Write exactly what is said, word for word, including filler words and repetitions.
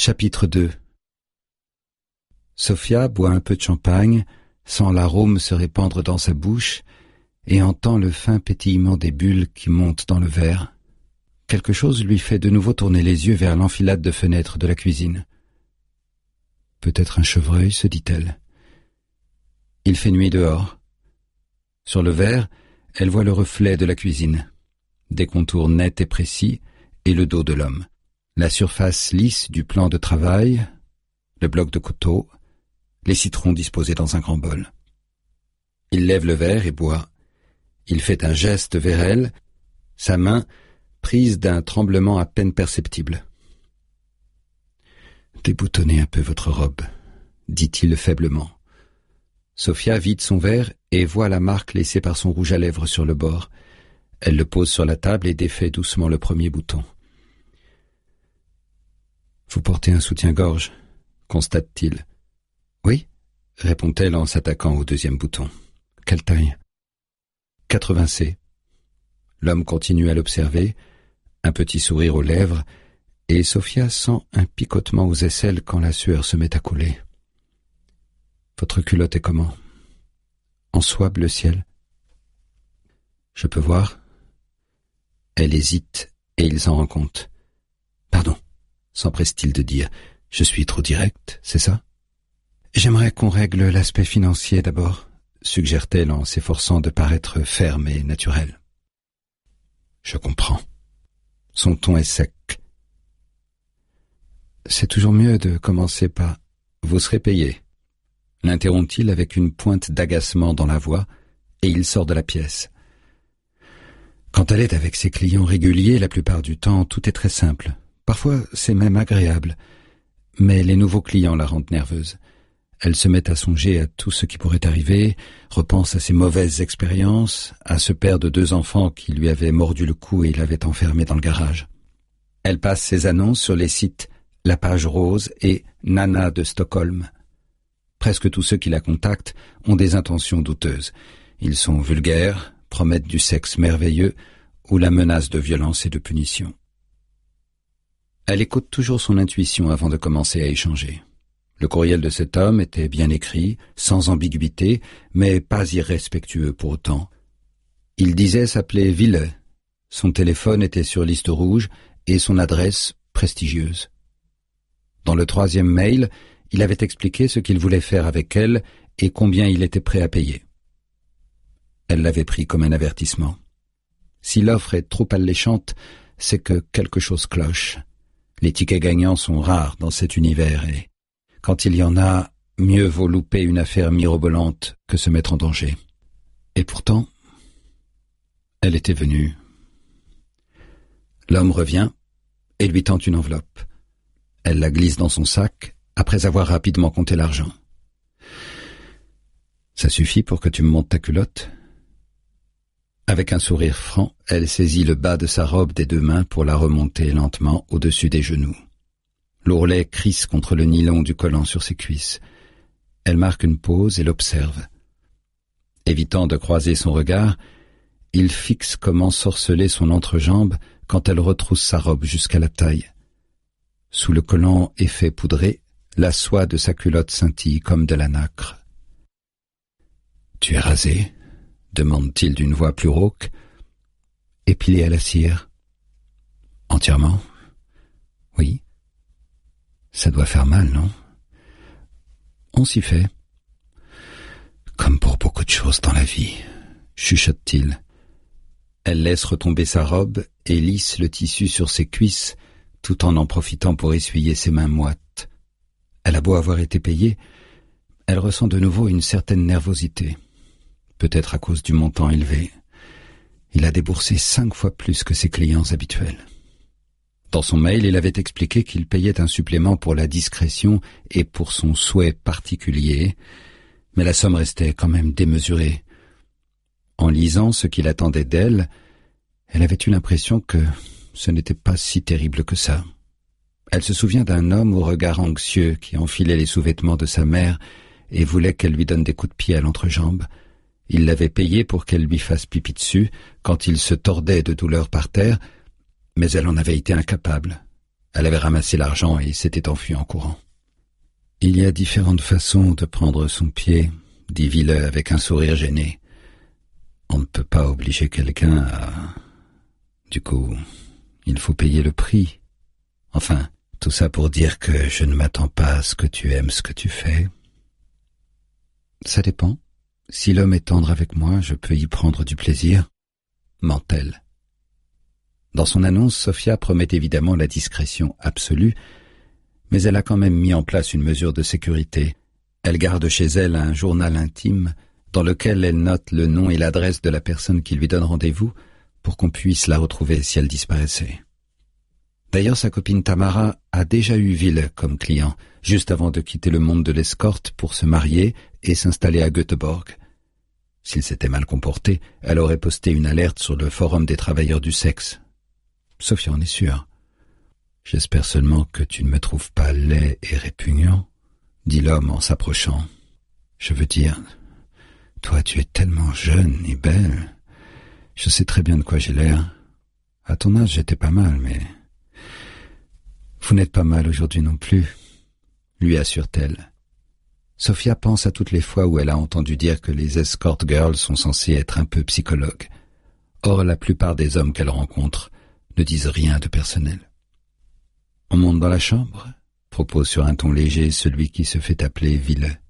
Chapitre deux. Sophia boit un peu de champagne, sent l'arôme se répandre dans sa bouche et entend le fin pétillement des bulles qui montent dans le verre. Quelque chose lui fait de nouveau tourner les yeux vers l'enfilade de fenêtres de la cuisine. Peut-être un chevreuil, se dit-elle. Il fait nuit dehors. Sur le verre, elle voit le reflet de la cuisine, des contours nets et précis, et le dos de l'homme, la surface lisse du plan de travail, le bloc de couteau, les citrons disposés dans un grand bol. Il lève le verre et boit. Il fait un geste vers elle, sa main prise d'un tremblement à peine perceptible. « Déboutonnez un peu votre robe, » dit-il faiblement. Sophia vide son verre et voit la marque laissée par son rouge à lèvres sur le bord. Elle le pose sur la table et défait doucement le premier bouton. « Vous portez un soutien-gorge » constate-t-il. « Oui » répond-elle en s'attaquant au deuxième bouton. « Quelle taille ?»« quatre-vingts C. » L'homme continue à l'observer, un petit sourire aux lèvres, et Sophia sent un picotement aux aisselles quand la sueur se met à couler. « Votre culotte est comment ? En soie bleu ciel ? » « Je peux voir ?» Elle hésite, et il s'en rend compte. « Pardon, » s'empresse-t-il de dire. « Je suis trop direct, c'est ça ? » « J'aimerais qu'on règle l'aspect financier d'abord, » suggère-t-elle en s'efforçant de paraître ferme et naturelle. « Je comprends. » Son ton est sec. « C'est toujours mieux de commencer par « Vous serez payé », l'interrompt-il avec une pointe d'agacement dans la voix, et il sort de la pièce. Quand elle est avec ses clients réguliers, la plupart du temps, tout est très simple. Parfois, c'est même agréable. Mais les nouveaux clients la rendent nerveuse. Elle se met à songer à tout ce qui pourrait arriver, repense à ses mauvaises expériences, à ce père de deux enfants qui lui avait mordu le cou et l'avait enfermé dans le garage. Elle passe ses annonces sur les sites La Page Rose et Nana de Stockholm. Presque tous ceux qui la contactent ont des intentions douteuses. Ils sont vulgaires, promettent du sexe merveilleux ou la menace de violence et de punition. Elle écoute toujours son intuition avant de commencer à échanger. Le courriel de cet homme était bien écrit, sans ambiguïté, mais pas irrespectueux pour autant. Il disait s'appeler Ville. Son téléphone était sur liste rouge et son adresse prestigieuse. Dans le troisième mail, il avait expliqué ce qu'il voulait faire avec elle et combien il était prêt à payer. Elle l'avait pris comme un avertissement. Si l'offre est trop alléchante, c'est que quelque chose cloche. Les tickets gagnants sont rares dans cet univers et, quand il y en a, mieux vaut louper une affaire mirobolante que se mettre en danger. Et pourtant, elle était venue. L'homme revient et lui tend une enveloppe. Elle la glisse dans son sac après avoir rapidement compté l'argent. « Ça suffit pour que tu me montes ta culotte ?» Avec un sourire franc, elle saisit le bas de sa robe des deux mains pour la remonter lentement au-dessus des genoux. L'ourlet crisse contre le nylon du collant sur ses cuisses. Elle marque une pause et l'observe. Évitant de croiser son regard, il fixe comme ensorcelé son entrejambe quand elle retrousse sa robe jusqu'à la taille. Sous le collant effet poudré, la soie de sa culotte scintille comme de la nacre. « Tu es rasé ?» demande-t-il d'une voix plus rauque. « Épilé à la cire ?»« Entièrement ?»« Oui. » « Ça doit faire mal, non ? » ?»« On s'y fait. »« Comme pour beaucoup de choses dans la vie, » chuchote-t-il. Elle laisse retomber sa robe et lisse le tissu sur ses cuisses, tout en en profitant pour essuyer ses mains moites. Elle a beau avoir été payée, elle ressent de nouveau une certaine nervosité. Peut-être à cause du montant élevé. Il a déboursé cinq fois plus que ses clients habituels. Dans son mail, il avait expliqué qu'il payait un supplément pour la discrétion et pour son souhait particulier, mais la somme restait quand même démesurée. En lisant ce qu'il attendait d'elle, elle avait eu l'impression que ce n'était pas si terrible que ça. Elle se souvient d'un homme au regard anxieux qui enfilait les sous-vêtements de sa mère et voulait qu'elle lui donne des coups de pied à l'entrejambe. Il l'avait payé pour qu'elle lui fasse pipi dessus quand il se tordait de douleur par terre, mais elle en avait été incapable. Elle avait ramassé l'argent et s'était enfuie en courant. Il y a différentes façons de prendre son pied, dit Villeux avec un sourire gêné. On ne peut pas obliger quelqu'un à... Du coup, il faut payer le prix. Enfin, tout ça pour dire que je ne m'attends pas à ce que tu aimes ce que tu fais. Ça dépend. Si l'homme est tendre avec moi, je peux y prendre du plaisir, ment-elle. Dans son annonce, Sophia promet évidemment la discrétion absolue, mais elle a quand même mis en place une mesure de sécurité. Elle garde chez elle un journal intime dans lequel elle note le nom et l'adresse de la personne qui lui donne rendez-vous pour qu'on puisse la retrouver si elle disparaissait. D'ailleurs, sa copine Tamara a déjà eu Ville comme client, juste avant de quitter le monde de l'escorte pour se marier et s'installer à Göteborg. S'il s'était mal comporté, elle aurait posté une alerte sur le forum des travailleurs du sexe. Sophia en est sûre. « J'espère seulement que tu ne me trouves pas laid et répugnant, » dit l'homme en s'approchant. « Je veux dire, toi tu es tellement jeune et belle. Je sais très bien de quoi j'ai l'air. À ton âge j'étais pas mal, mais... Vous n'êtes pas mal aujourd'hui non plus, » lui assure-t-elle. Sophia pense à toutes les fois où elle a entendu dire que les escort girls sont censés être un peu psychologues. Or, la plupart des hommes qu'elle rencontre ne disent rien de personnel. « On monte dans la chambre ?» propose sur un ton léger celui qui se fait appeler Villeux.